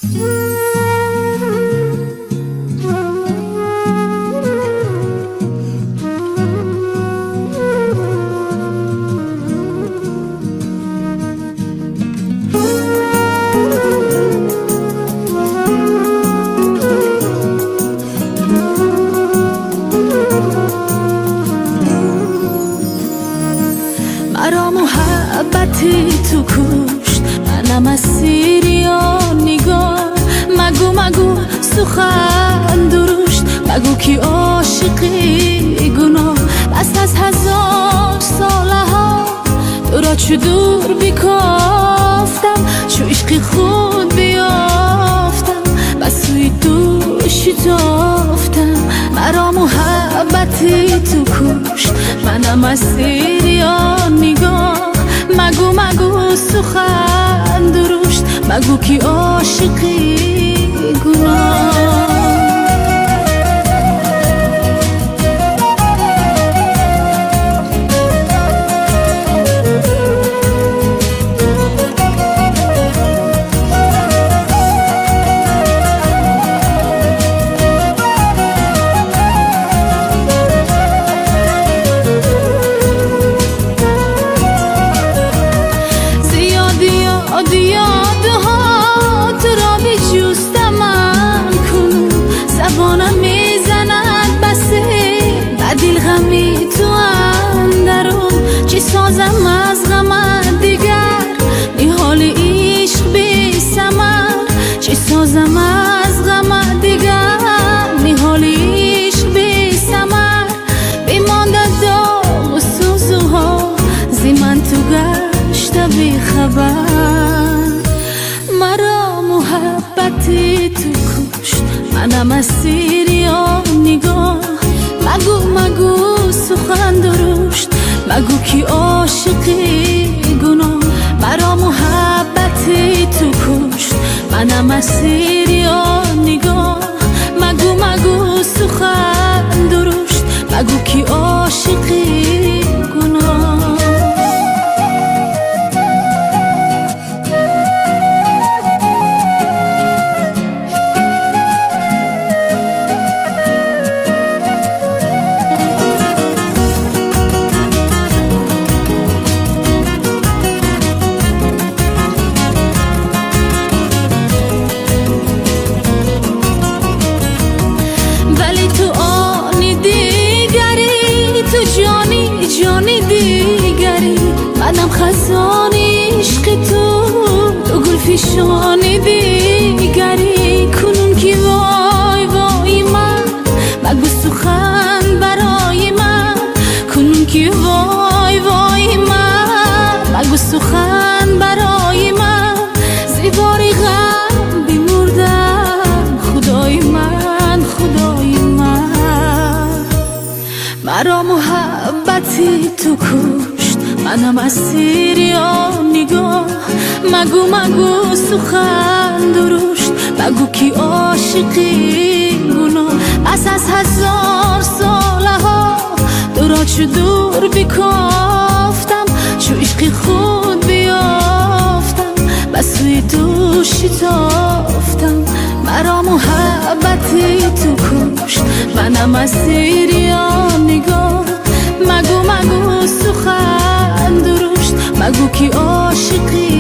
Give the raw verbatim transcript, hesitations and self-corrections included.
مرا محبتی تو کشت، منم اسیر یا نگاه. مگو مگو سخن درشت، مگو کی عاشقی گناه. پس از هزار ساله ها تو را چو دور بیکافتم، چو عشقی خود بیافتم بس سوی تو شتافتم. مرا محبتی تو کشت، منم اسیر یا نگاه. مگو مگو سخن درشت، مگو کی عاشقی گناه. یادها تو را بی جوستم من کنون، زبانم میزند بسه بدیل غمی تو اندرون. چی سازم از غم دیگر نیحال عشق بی ثمر. چی سازم از غم دیگر نیحال عشق بی ثمر. بیمانده داغ و سوزوها زی من تو گشت بی خبر. مرا محبتی تو کشت، منم اسیر یا نگاه. مگو مگو سخن درشت، مگو کی عاشقی گناه. مرا محبتی تو کشت، منم اسیر یا نگاه. مگو مگو سخن درشت، مگو کی عاشقی گناه. جانی جانی دیگری منم خزان عشق تو، تو گل فشانی دیگری. کنون کی وای وای من، مگو سخن برای من. کنون کی وای وای من، مگو سخن برای من. زیباری غم بیمردم خدای من خدای من. مرا محبتی تو کشت، منم اسیر یا نگاه. مگو مگو سخن درشت، مگو کی عاشقی گناه. پس از هزار ساله ها تو را چو دور بیکافتم، چو عشقی خود بیافتم بس سوی تو شتافتم. مرا محبتی تو کشت، منم اسیر یا نگاه. مگو مگو سخن درشت، مگو کی عاشقی